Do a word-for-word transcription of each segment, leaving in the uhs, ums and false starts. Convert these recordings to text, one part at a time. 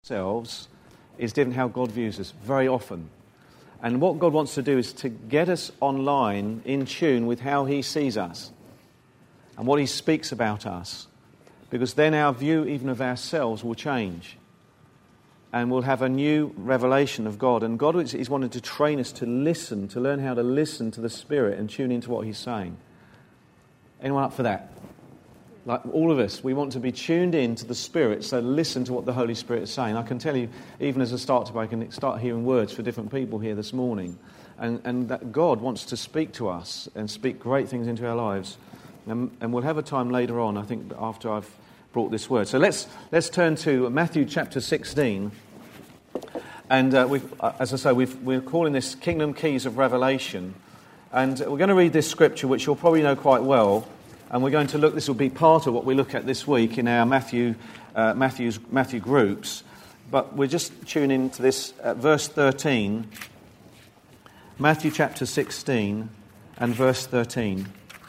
ourselves is different how God views us very often. And what God wants to do is to get us online in tune with how he sees us and what he speaks about us. Because then our view even of ourselves will change. And we'll have a new revelation of God. And God is wanting to train us to listen, to learn how to listen to the Spirit and tune into what he's saying. Anyone up for that? Like all of us, we want to be tuned in to the Spirit, so listen to what the Holy Spirit is saying. I can tell you, even as a start to I can start hearing words for different people here this morning. And, and that God wants to speak to us and speak great things into our lives. And, and we'll have a time later on, I think, after I've brought this word. So let's let's turn to Matthew chapter sixteen. And uh, we've, uh, as I say, we've, we're calling this Kingdom Keys of Revelation. And we're going to read this scripture, which you'll probably know quite well. And we're going to look, this will be part of what we look at this week in our Matthew uh, Matthew's, Matthew groups. But we're just tuning into this at verse thirteen. Matthew chapter sixteen and verse thirteen.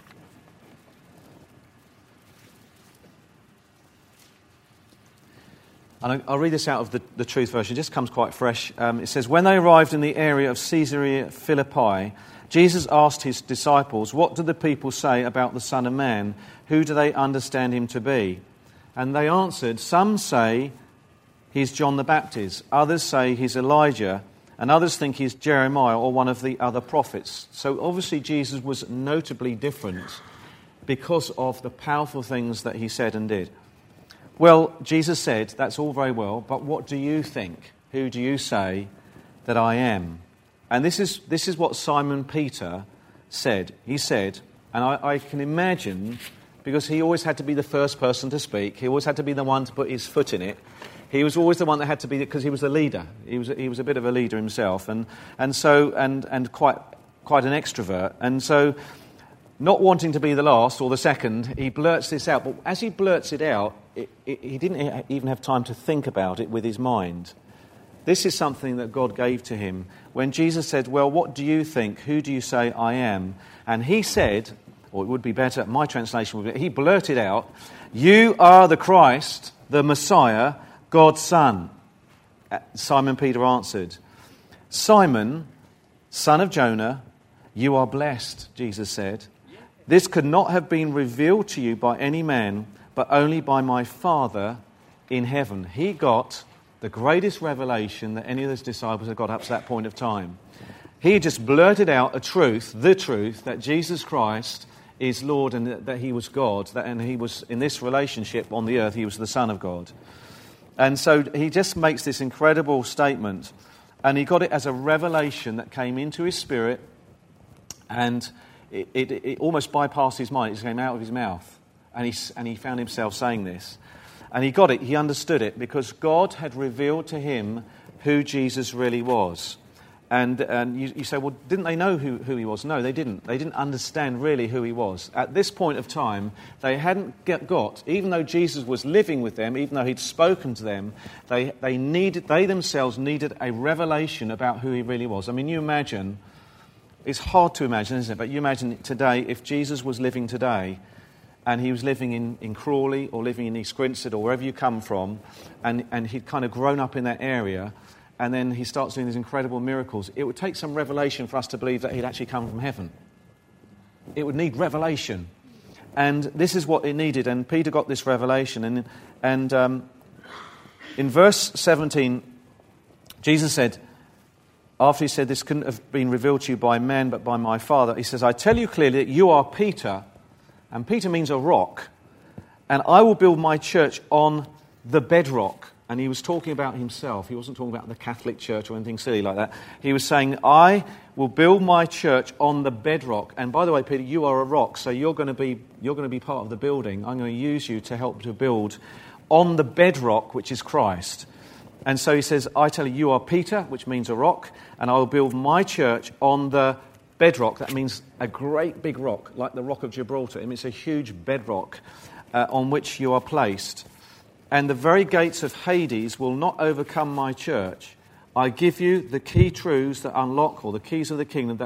And I'll read this out of the, the Truth version. It just comes quite fresh. Um, it says, when they arrived in the area of Caesarea Philippi, Jesus asked his disciples, what do the people say about the Son of Man? Who do they understand him to be? And they answered, some say he's John the Baptist, others say he's Elijah, and others think he's Jeremiah or one of the other prophets. So obviously Jesus was notably different because of the powerful things that he said and did. Well, Jesus said, that's all very well, but what do you think? Who do you say that I am? And this is this is what Simon Peter said. He said, and I, I can imagine, because he always had to be the first person to speak, he always had to be the one to put his foot in it. He was always the one that had to be, because he was the leader. He was he was a bit of a leader himself, and and so and and quite quite an extrovert. And so, not wanting to be the last or the second, he blurts this out. But as he blurts it out, it, it, he didn't even have time to think about it with his mind. This is something that God gave to him. When Jesus said, well, what do you think? Who do you say I am? And he said, or it would be better, my translation would be, he blurted out, you are the Christ, the Messiah, God's Son. Simon Peter answered, Simon, son of Jonah, you are blessed, Jesus said. This could not have been revealed to you by any man, but only by my Father in heaven. He got the greatest revelation that any of his disciples had got up to that point of time. He just blurted out a truth, the truth, that Jesus Christ is Lord and that he was God, that, and he was, in this relationship on the earth, he was the Son of God. And so he just makes this incredible statement, and he got it as a revelation that came into his spirit, and It, it, it almost bypassed his mind. It just came out of his mouth. And he, and he found himself saying this. And he got it. He understood it because God had revealed to him who Jesus really was. And, and you, you say, well, didn't they know who, who he was? No, they didn't. They didn't understand really who he was. At this point of time, they hadn't get, got, even though Jesus was living with them, even though he'd spoken to them, they, they, needed, they themselves needed a revelation about who he really was. I mean, you imagine... It's hard to imagine, isn't it? But you imagine today, if Jesus was living today, and he was living in, in Crawley, or living in East Grinstead, or wherever you come from, and, and he'd kind of grown up in that area, and then he starts doing these incredible miracles, it would take some revelation for us to believe that he'd actually come from heaven. It would need revelation. And this is what it needed, and Peter got this revelation. And, and um, in verse seventeen, Jesus said, after he said, this couldn't have been revealed to you by man, but by my Father, he says, I tell you clearly that you are Peter, and Peter means a rock, and I will build my church on the bedrock. And he was talking about himself. He wasn't talking about the Catholic Church or anything silly like that. He was saying, I will build my church on the bedrock. And by the way, Peter, you are a rock, so you're going to be you're going to be part of the building. I'm going to use you to help to build on the bedrock, which is Christ. And so he says, I tell you, you are Peter, which means a rock, and I will build my church on the bedrock. That means a great big rock, like the rock of Gibraltar. I mean, it's a huge bedrock uh, on which you are placed. And the very gates of Hades will not overcome my church. I give you the key truths that unlock, or the keys of the kingdom, that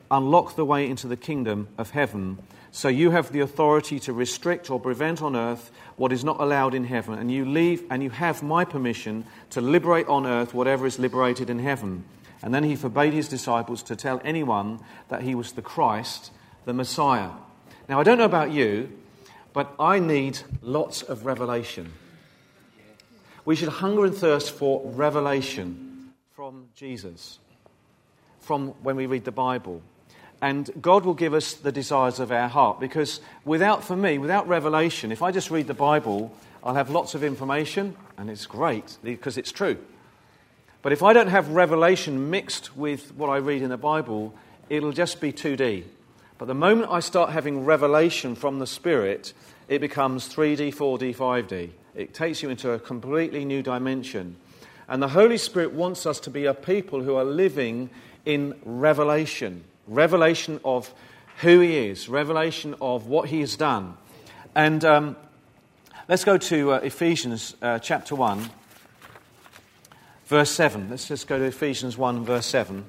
unlock the way into the kingdom of heaven. So you have the authority to restrict or prevent on earth what is not allowed in heaven, and you leave and you have my permission to liberate on earth whatever is liberated in heaven. And then he forbade his disciples to tell anyone that he was the Christ, the Messiah. Now, I don't know about you, but I need lots of revelation. We should hunger and thirst for revelation from Jesus, from when we read the Bible. And God will give us the desires of our heart, because without, for me, without revelation, if I just read the Bible, I'll have lots of information, and it's great, because it's true. But if I don't have revelation mixed with what I read in the Bible, it'll just be two D. But the moment I start having revelation from the Spirit, it becomes three D, four D, five D. It takes you into a completely new dimension. And the Holy Spirit wants us to be a people who are living in revelation. Revelation of who he is, revelation of what he has done. And um, let's go to uh, Ephesians uh, chapter one, verse seven. Let's just go to Ephesians one, verse seven.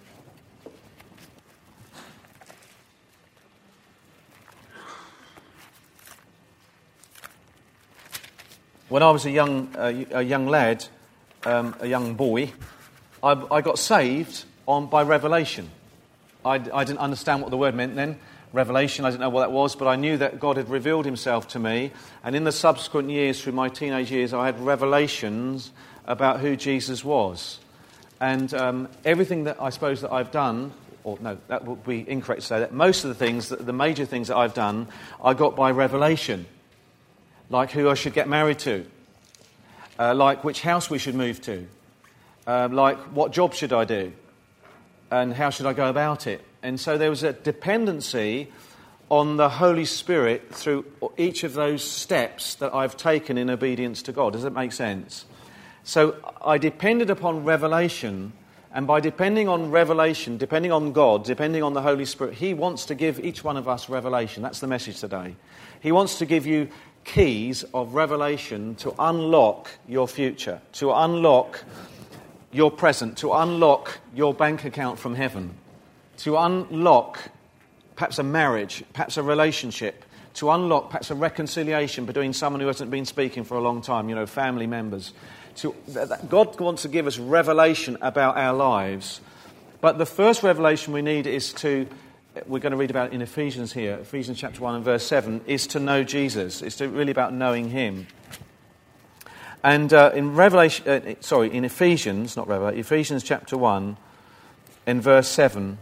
When I was a young uh, a young lad, um, a young boy, I, I got saved on by revelation. I, I didn't understand what the word meant then. Revelation, I didn't know what that was, but I knew that God had revealed himself to me. And in the subsequent years, through my teenage years, I had revelations about who Jesus was. And um, everything that I suppose that I've done, or no, that would be incorrect to say that, most of the things, the major things that I've done, I got by revelation. Like who I should get married to, uh, like which house we should move to, uh, like what job should I do, and how should I go about it. And so there was a dependency on the Holy Spirit through each of those steps that I've taken in obedience to God. Does that make sense? So I depended upon revelation, and by depending on revelation, depending on God, depending on the Holy Spirit, he wants to give each one of us revelation. That's the message today. He wants to give you keys of revelation to unlock your future, to unlock your present, to unlock your bank account from heaven, to unlock perhaps a marriage, perhaps a relationship, to unlock perhaps a reconciliation between someone who hasn't been speaking for a long time, you know, family members. To, God wants to give us revelation about our lives. But the first revelation we need is to, we're going to read about it in Ephesians here, Ephesians chapter one and verse seven, is to know Jesus. It's to really about knowing him. And uh, in Revelation, uh, sorry, in Ephesians, not Revelation, Ephesians chapter one, in verse seven,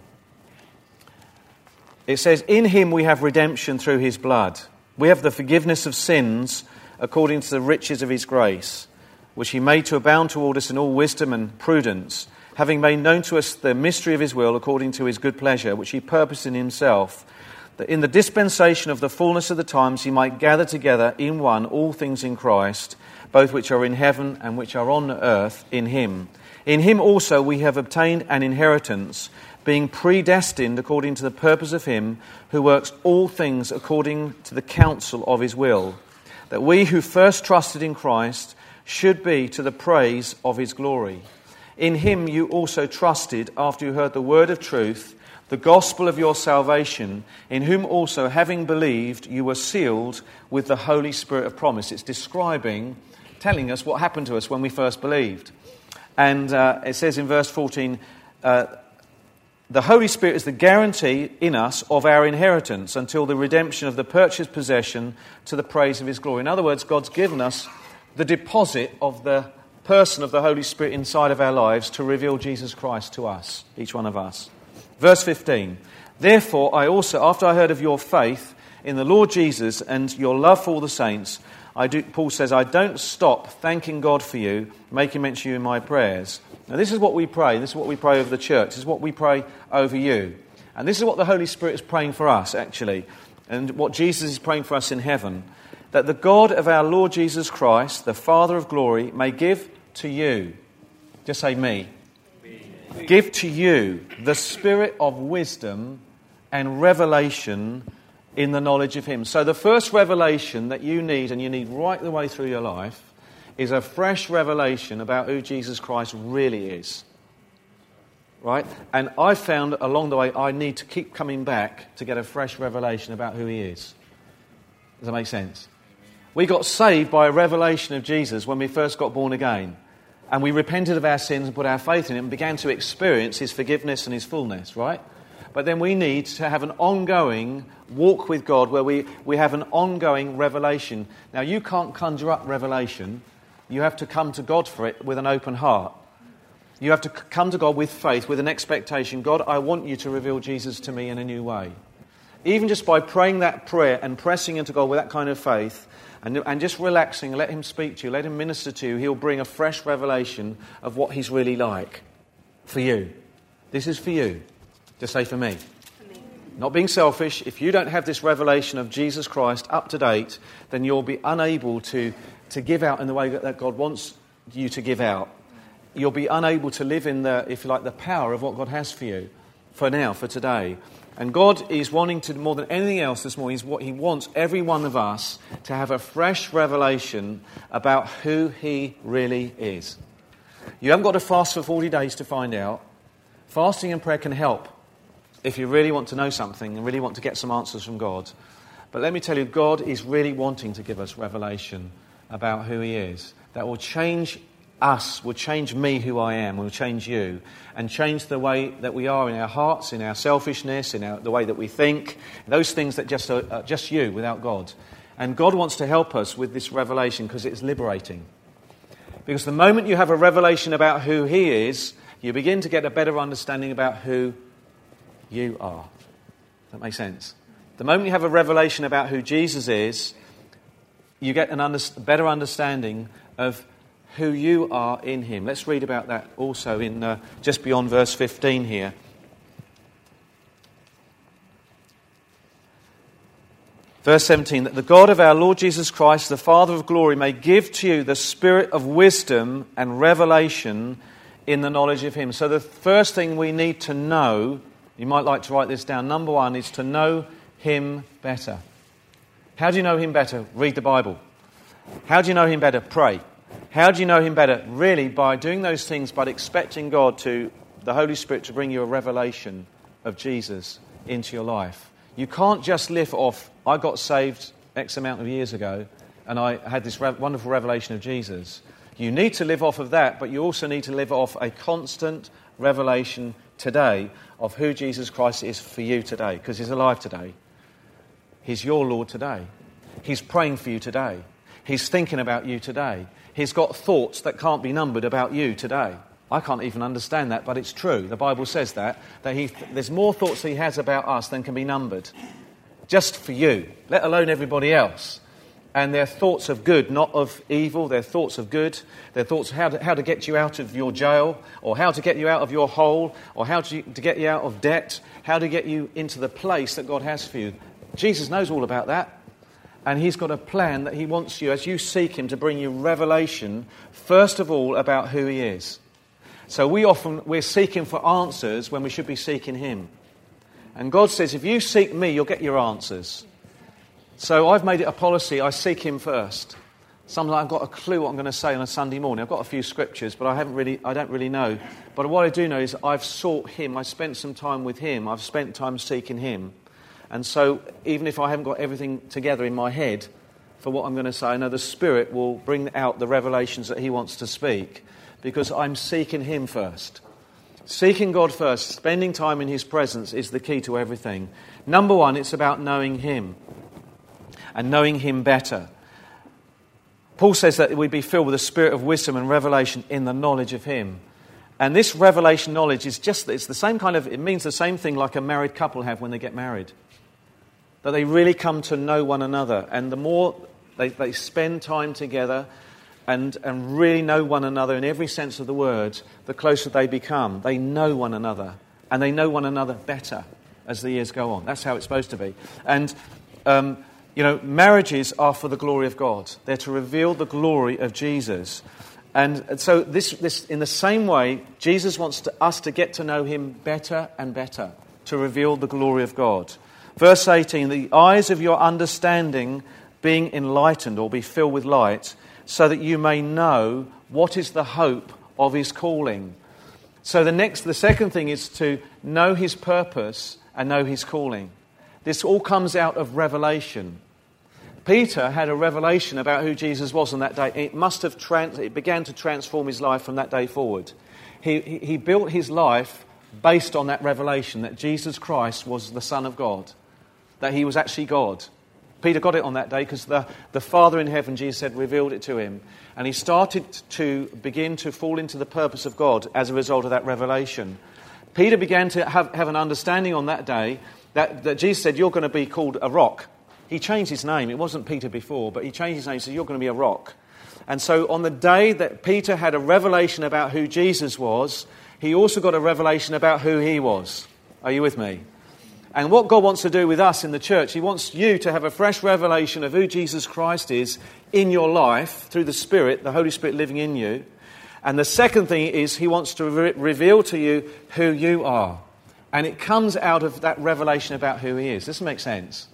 it says, "In him we have redemption through his blood. We have the forgiveness of sins according to the riches of his grace, which he made to abound toward us in all wisdom and prudence, having made known to us the mystery of his will according to his good pleasure, which he purposed in himself, that in the dispensation of the fullness of the times he might gather together in one all things in Christ, both which are in heaven and which are on earth in him. In him also we have obtained an inheritance, being predestined according to the purpose of him who works all things according to the counsel of his will, that we who first trusted in Christ should be to the praise of his glory. In him you also trusted after you heard the word of truth, the gospel of your salvation, in whom also, having believed, you were sealed with the Holy Spirit of promise." It's describing, telling us what happened to us when we first believed. And uh, it says in verse fourteen, uh, "The Holy Spirit is the guarantee in us of our inheritance until the redemption of the purchased possession to the praise of his glory." In other words, God's given us the deposit of the person of the Holy Spirit inside of our lives to reveal Jesus Christ to us, each one of us. Verse fifteen, "Therefore I also, after I heard of your faith in the Lord Jesus and your love for all the saints," I do, Paul says, "I don't stop thanking God for you, making mention of you in my prayers." Now this is what we pray. This is what we pray over the church. This is what we pray over you. And this is what the Holy Spirit is praying for us, actually. And what Jesus is praying for us in heaven. That the God of our Lord Jesus Christ, the Father of glory, may give to you, just say me, me. Give to you the spirit of wisdom and revelation in the knowledge of him. So the first revelation that you need, and you need right the way through your life, is a fresh revelation about who Jesus Christ really is. right? And I found along the way I need to keep coming back to get a fresh revelation about who he is. Does that make sense? We got saved by a revelation of Jesus when we first got born again. And we repented of our sins and put our faith in him and began to experience his forgiveness and his fullness, right? But then we need to have an ongoing walk with God where we, we have an ongoing revelation. Now, you can't conjure up revelation. You have to come to God for it with an open heart. You have to come to God with faith, with an expectation. God, I want you to reveal Jesus to me in a new way. Even just by praying that prayer and pressing into God with that kind of faith and, and just relaxing, let him speak to you, let him minister to you, he'll bring a fresh revelation of what he's really like for you. This is for you. Just say for me. For me. Not being selfish, if you don't have this revelation of Jesus Christ up to date, then you'll be unable to, to give out in the way that, that God wants you to give out. You'll be unable to live in the, if you like, the power of what God has for you, for now, for today. And God is wanting to, more than anything else this morning, is what he wants every one of us to have a fresh revelation about who he really is. You haven't got to fast for forty days to find out. Fasting and prayer can help if you really want to know something and really want to get some answers from God. But let me tell you, God is really wanting to give us revelation about who he is. That will change us, will change me who I am, will change you, and change the way that we are in our hearts, in our selfishness, in our, the way that we think, those things that just are, are just you without God. And God wants to help us with this revelation because it's liberating. Because the moment you have a revelation about who he is, you begin to get a better understanding about who you are. Does that make sense? The moment you have a revelation about who Jesus is, you get a under, better understanding of who you are in him. Let's read about that also in uh, just beyond verse fifteen here. Verse seventeen, that the God of our Lord Jesus Christ, the Father of glory, may give to you the spirit of wisdom and revelation in the knowledge of him. So the first thing we need to know, you might like to write this down, number one, is to know him better. How do you know him better? Read the Bible. How do you know him better? Pray. How do you know him better? Really, by doing those things, but expecting God to, the Holy Spirit, to bring you a revelation of Jesus into your life. You can't just live off, I got saved X amount of years ago, and I had this re- wonderful revelation of Jesus. You need to live off of that, but you also need to live off a constant revelation today of who Jesus Christ is for you today, because he's alive today. He's your Lord today. He's praying for you today. He's thinking about you today. He's got thoughts that can't be numbered about you today. I can't even understand that, but it's true. The Bible says that, that he, there's more thoughts he has about us than can be numbered. Just for you, let alone everybody else. And they're thoughts of good, not of evil. They're thoughts of good. They're thoughts of how to, how to get you out of your jail, or how to get you out of your hole, or how to, to get you out of debt, how to get you into the place that God has for you. Jesus knows all about that. And he's got a plan that he wants you, as you seek him, to bring you revelation, first of all, about who he is. So we often, we're seeking for answers when we should be seeking him. And God says, if you seek me, you'll get your answers. So I've made it a policy, I seek him first. Sometimes I've got a clue what I'm going to say on a Sunday morning. I've got a few scriptures, but I haven't really, I don't really know. But what I do know is I've sought him. I spent some time with him. I've spent time seeking him. And so even if I haven't got everything together in my head for what I'm going to say, I know the Spirit will bring out the revelations that he wants to speak, because I'm seeking him first. Seeking God first, spending time in his presence is the key to everything. Number one, it's about knowing him and knowing him better. Paul says that we be filled with a spirit of wisdom and revelation in the knowledge of him. And this revelation knowledge is just, it's the same kind of, it means the same thing like a married couple have when they get married. That they really come to know one another. And the more they, they spend time together and, and really know one another in every sense of the word, the closer they become. They know one another. And they know one another better as the years go on. That's how it's supposed to be. And, um, you know, marriages are for the glory of God. They're to reveal the glory of Jesus. And so this, this, in the same way, Jesus wants to, us to get to know him better and better, to reveal the glory of God. Verse eighteen, the eyes of your understanding being enlightened, or be filled with light, so that you may know what is the hope of his calling. So the next, the second thing is to know his purpose and know his calling. This all comes out of revelation. Peter had a revelation about who Jesus was on that day. It must have trans- it began to transform his life from that day forward. He, he, he built his life based on that revelation that Jesus Christ was the Son of God, that he was actually God. Peter got it on that day because the, the Father in heaven, Jesus said, revealed it to him. And he started to begin to fall into the purpose of God as a result of that revelation. Peter began to have, have an understanding on that day that, that Jesus said, you're going to be called a rock. He changed his name. It wasn't Peter before, but he changed his name and said, you're going to be a rock. And so on the day that Peter had a revelation about who Jesus was, he also got a revelation about who he was. Are you with me? And what God wants to do with us in the church, he wants you to have a fresh revelation of who Jesus Christ is in your life through the Spirit, the Holy Spirit living in you. And the second thing is he wants to re- reveal to you who you are. And it comes out of that revelation about who he is. Does this make sense?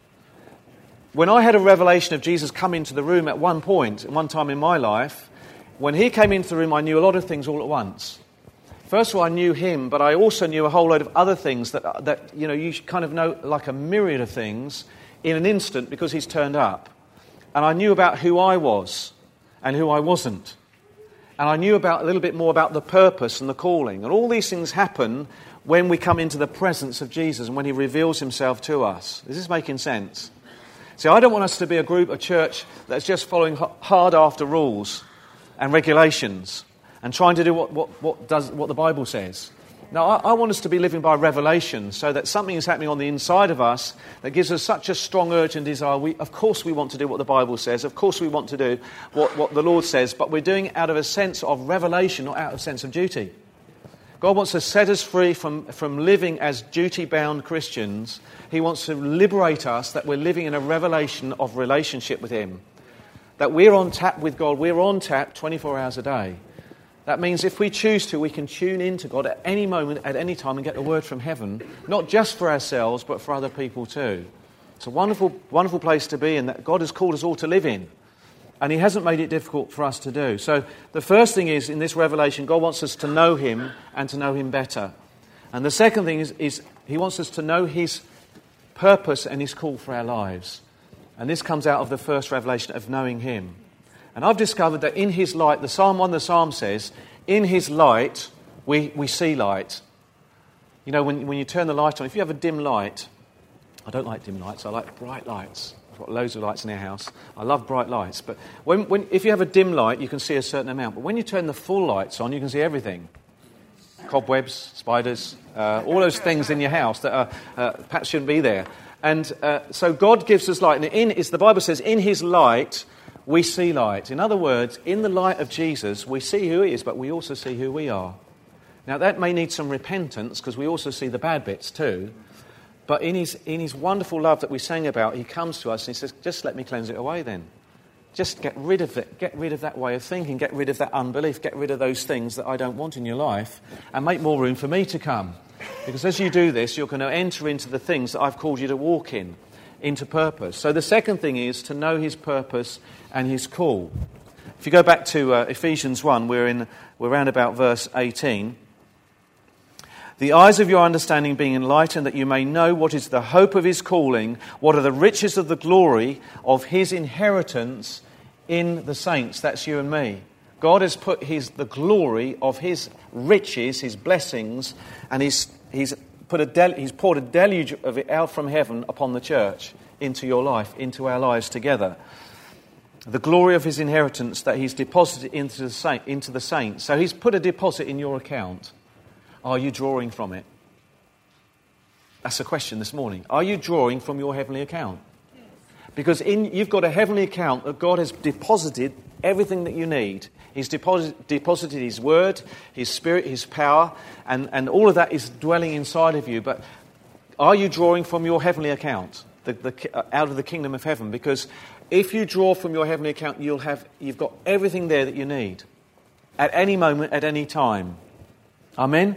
When I had a revelation of Jesus come into the room at one point, at one time in my life, when he came into the room, I knew a lot of things all at once. First of all, I knew him, but I also knew a whole load of other things that, that you know, you kind of know like a myriad of things in an instant because he's turned up. And I knew about who I was and who I wasn't. And I knew about a little bit more about the purpose and the calling. And all these things happen when we come into the presence of Jesus and when he reveals himself to us. Is this making sense? See, I don't want us to be a group, a church, that's just following hard after rules and regulations and trying to do what, what, what, does, what the Bible says. Now, I, I want us to be living by revelation so that something is happening on the inside of us that gives us such a strong urge and desire. We, of course we want to do what the Bible says. Of course we want to do what, what the Lord says, but we're doing it out of a sense of revelation, not out of a sense of duty. God wants to set us free from, from living as duty-bound Christians. He wants to liberate us that we're living in a revelation of relationship with him. That we're on tap with God. We're on tap twenty-four hours a day. That means if we choose to, we can tune in to God at any moment, at any time, and get a word from heaven, not just for ourselves, but for other people too. It's a wonderful, wonderful place to be in that God has called us all to live in. And he hasn't made it difficult for us to do. So the first thing is, in this revelation, God wants us to know him and to know him better. And the second thing is, is he wants us to know his purpose and his call for our lives. And this comes out of the first revelation of knowing him. And I've discovered that in his light, the Psalm one, the Psalm says, in his light, we, we see light. You know, when, when you turn the light on, if you have a dim light, I don't like dim lights, I like bright lights. I've got loads of lights in our house. I love bright lights. But when, when, if you have a dim light, you can see a certain amount. But when you turn the full lights on, you can see everything. Cobwebs, spiders, uh, all those things in your house that are, uh, perhaps shouldn't be there. And uh, so God gives us light. And in, it's, the Bible says, in his light, we see light. In other words, in the light of Jesus, we see who he is, but we also see who we are. Now, that may need some repentance, because we also see the bad bits too. But in his, in his wonderful love that we sang about, he comes to us and he says, just let me cleanse it away then. Just get rid of it. Get rid of that way of thinking. Get rid of that unbelief. Get rid of those things that I don't want in your life and make more room for me to come. Because as you do this, you're going to enter into the things that I've called you to walk in, into purpose. So the second thing is to know his purpose and his call. If you go back to uh, Ephesians one, we're in we're around about verse eighteen. The eyes of your understanding being enlightened, that you may know what is the hope of his calling, what are the riches of the glory of his inheritance in the saints. That's you and me. God has put his the glory of his riches, his blessings, and he's he's put a del- he's poured a deluge of it out from heaven upon the church, into your life, into our lives together. The glory of his inheritance that he's deposited into the saint, into the saints. So he's put a deposit in your account. Are you drawing from it? That's the question this morning. Are you drawing from your heavenly account? Yes. Because in, you've got a heavenly account that God has deposited everything that you need. He's deposit, deposited his word, his spirit, his power, and, and all of that is dwelling inside of you. But are you drawing from your heavenly account, the, the, uh, out of the kingdom of heaven? Because if you draw from your heavenly account, you'll have, you've got everything there that you need at any moment, at any time. Amen?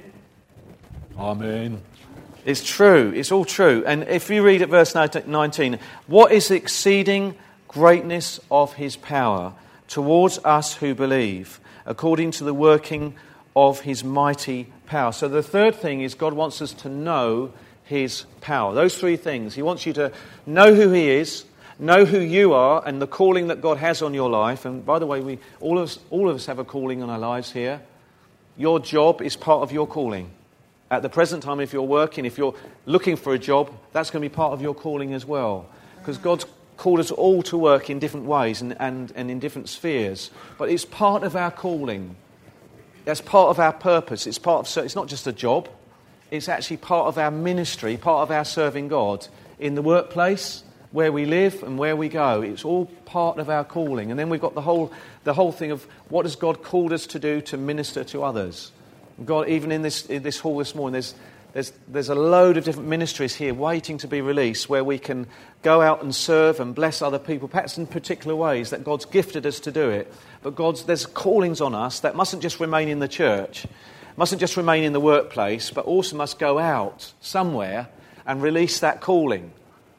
Amen. It's true. It's all true. And if you read at verse nineteen, what is the exceeding greatness of his power towards us who believe, according to the working of his mighty power. So the third thing is God wants us to know his power. Those three things. He wants you to know who he is, know who you are, and the calling that God has on your life. And by the way, we all of us, all of us have a calling on our lives here. Your job is part of your calling. At the present time, if you're working, if you're looking for a job, that's going to be part of your calling as well. Because God's called us all to work in different ways and, and, and in different spheres. But it's part of our calling. That's part of our purpose. It's part of. It's not just a job. It's actually part of our ministry, part of our serving God in the workplace, where we live and where we go. It's all part of our calling. And then we've got the whole the whole thing of what has God called us to do to minister to others. God, even in this in this hall this morning, there's there's there's a load of different ministries here waiting to be released, where we can go out and serve and bless other people, perhaps in particular ways that God's gifted us to do it. But God's there's callings on us that mustn't just remain in the church, mustn't just remain in the workplace, but also must go out somewhere and release that calling.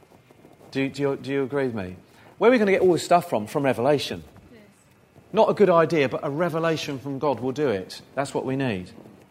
Do, do, you, do you agree with me? Where are we going to get all this stuff from? From Revelation. Yes. Not a good idea, but a revelation from God will do it. That's what we need.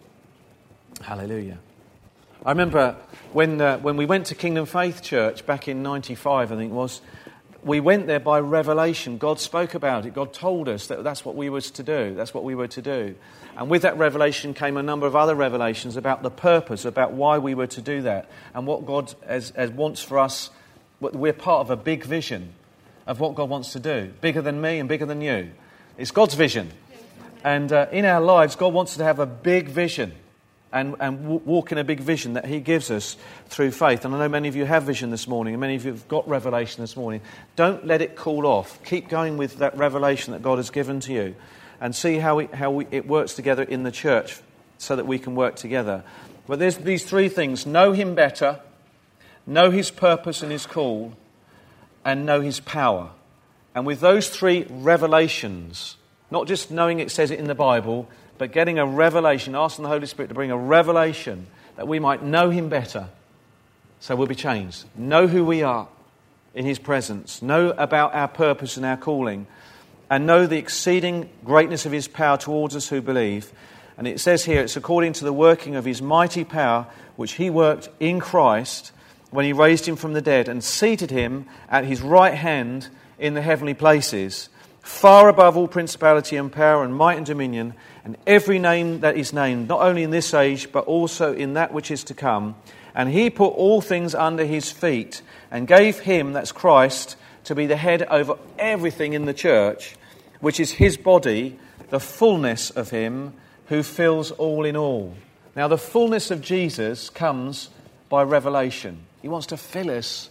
Hallelujah. I remember when uh, when we went to Kingdom Faith Church back in ninety-five, I think it was, we went there by revelation. God spoke about it. God told us that that's what we were to do. That's what we were to do. And with that revelation came a number of other revelations about the purpose, about why we were to do that, and what God has, has wants for us. We're part of a big vision of what God wants to do, bigger than me and bigger than you. It's God's vision. And uh, in our lives, God wants us to have a big vision and, and w- walk in a big vision that he gives us through faith. And I know many of you have vision this morning, and many of you have got revelation this morning. Don't let it cool off. Keep going with that revelation that God has given to you, and see how, we, how we, it works together in the church so that we can work together. But there's these three things. Know him better, know his purpose and his call, and know his power. And with those three revelations, not just knowing it says it in the Bible, but getting a revelation, asking the Holy Spirit to bring a revelation that we might know him better, so we'll be changed. Know who we are in his presence. Know about our purpose and our calling. And know the exceeding greatness of his power towards us who believe. And it says here, it's according to the working of his mighty power, which he worked in Christ when he raised him from the dead and seated him at his right hand in the heavenly places, far above all principality and power and might and dominion, and every name that is named, not only in this age, but also in that which is to come. And he put all things under his feet, and gave him, that's Christ, to be the head over everything in the church, which is his body, the fullness of him who fills all in all. Now, the fullness of Jesus comes by revelation. He wants to fill us,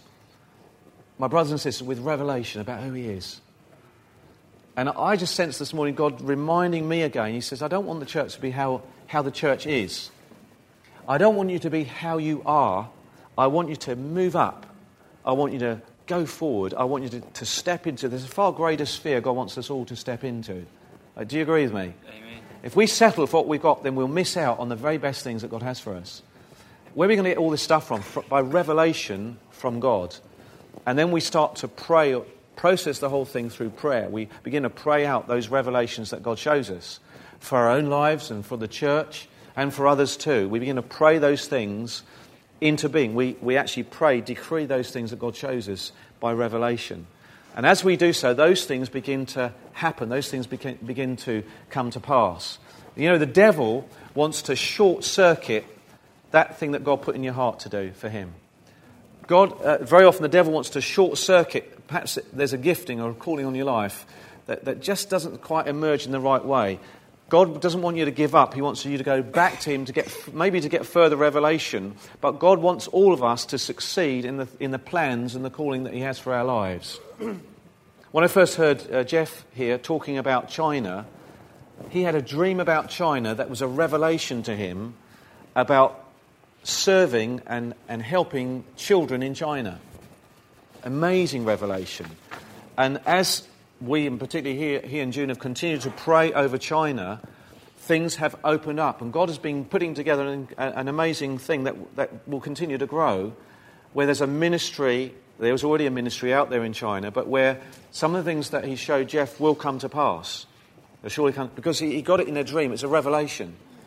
my brothers and sisters, with revelation about who he is. And I just sense this morning God reminding me again. He says, I don't want the church to be how, how the church is. I don't want you to be how you are. I want you to move up. I want you to go forward. I want you to, to step into, there's a far greater sphere God wants us all to step into. Uh, do you agree with me? Amen. If we settle for what we've got, then we'll miss out on the very best things that God has for us. Where are we going to get all this stuff from? By revelation from God. And then we start to pray, process the whole thing through prayer. We begin to pray out those revelations that God shows us for our own lives and for the church and for others too. We begin to pray those things into being. We, we actually pray, decree those things that God shows us by revelation. And as we do so, those things begin to happen. Those things begin, begin to come to pass. You know, the devil wants to short-circuit that thing that God put in your heart to do for him. God, uh, very often the devil wants to short-circuit. Perhaps there's a gifting or a calling on your life that, that just doesn't quite emerge in the right way. God doesn't want you to give up. He wants you to go back to him to get maybe to get further revelation. But God wants all of us to succeed in the in the plans and the calling that he has for our lives. When I first heard uh, Jeff here talking about China, he had a dream about China that was a revelation to him about serving and, and helping children in China. Amazing revelation. And as we, and particularly here, here in June, have continued to pray over China, things have opened up. And God has been putting together an, an amazing thing that, that will continue to grow, where there's a ministry, there was already a ministry out there in China, but where some of the things that he showed Jeff will come to pass. They'll surely come, because he, he got it in a dream. It's a revelation.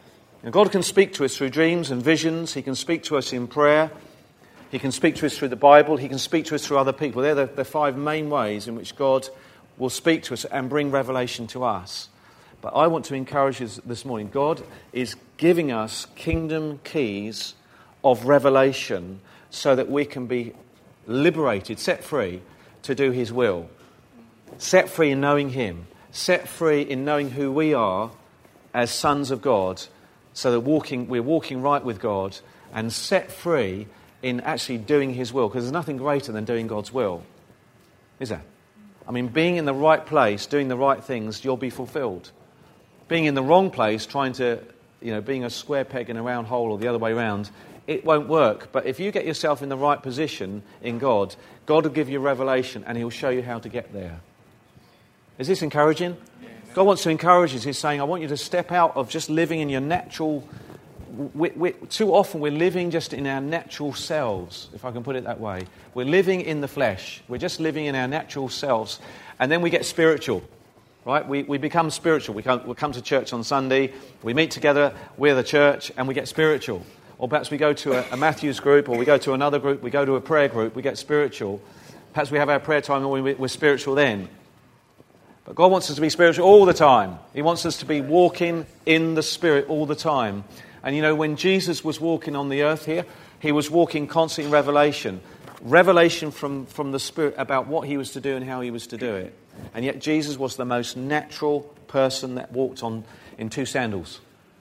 And God can speak to us through dreams and visions. He can speak to us in prayer. He can speak to us through the Bible. He can speak to us through other people. They're the, the five main ways in which God will speak to us and bring revelation to us. But I want to encourage you this morning. God is giving us kingdom keys of revelation so that we can be liberated, set free to do his will. Set free in knowing him. Set free in knowing who we are as sons of God, so that walking, we're walking right with God, and set free in actually doing his will, because there's nothing greater than doing God's will, is there? I mean, being in the right place, doing the right things, you'll be fulfilled. Being in the wrong place, trying to, you know, being a square peg in a round hole or the other way around, it won't work. But if you get yourself in the right position in God, God will give you revelation and he'll show you how to get there. Is this encouraging? God wants to encourage us. He's saying, I want you to step out of just living in your natural... We, we, too often we're living just in our natural selves, if I can put it that way. We're living in the flesh. We're just living in our natural selves. And then we get spiritual, right? We, we become spiritual. We come, we come to church on Sunday. We meet together. We're the church. And we get spiritual. Or perhaps we go to a, a Matthews group, or we go to another group. We go to a prayer group. We get spiritual. Perhaps we have our prayer time and we, we're spiritual then. But God wants us to be spiritual all the time. He wants us to be walking in the Spirit all the time. And you know, when Jesus was walking on the earth here, he was walking constantly in revelation. Revelation from, from the Spirit about what he was to do and how he was to do it. And yet Jesus was the most natural person that walked on in two sandals.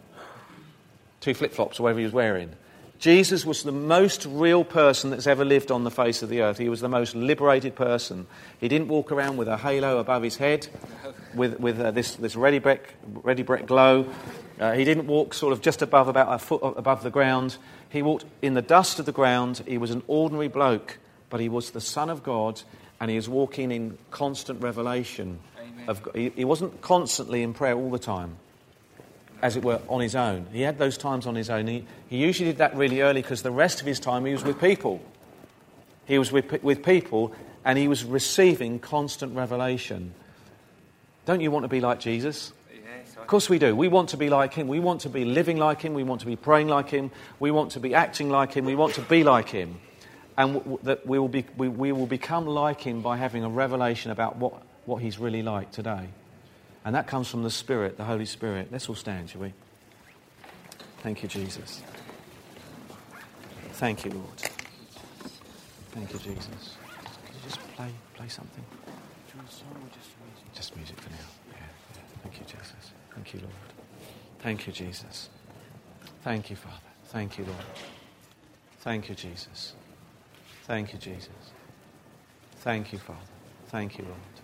Two flip-flops, or whatever he was wearing. Jesus was the most real person that's ever lived on the face of the earth. He was the most liberated person. He didn't walk around with a halo above his head, with with uh, this this ready brick ready brick glow. Uh, he didn't walk sort of just above about a foot above the ground. He walked in the dust of the ground. He was an ordinary bloke, but he was the Son of God, and he was walking in constant revelation. Amen. Of God. He, he wasn't constantly in prayer all the time, as it were, on his own. He had those times on his own. He, he usually did that really early because the rest of his time he was with people. He was with, with people and he was receiving constant revelation. Don't you want to be like Jesus? Yes, of course we do. We want to be like him. We want to be living like him. We want to be praying like him. We want to be acting like him. We want to be like him. And w- w- that we will be, we, we will become like him by having a revelation about what, what he's really like today. And that comes from the Spirit, the Holy Spirit. Let's all stand, shall we? Thank you, Jesus. Thank you, Lord. Thank you, Jesus. Can you just play play something? Just music for now. Yeah, yeah. Thank you, Jesus. Thank you, Lord. Thank you, Jesus. Thank you, Father. Thank you, Lord. Thank you, Jesus. Thank you, Jesus. Thank you, Father. Thank you, Lord.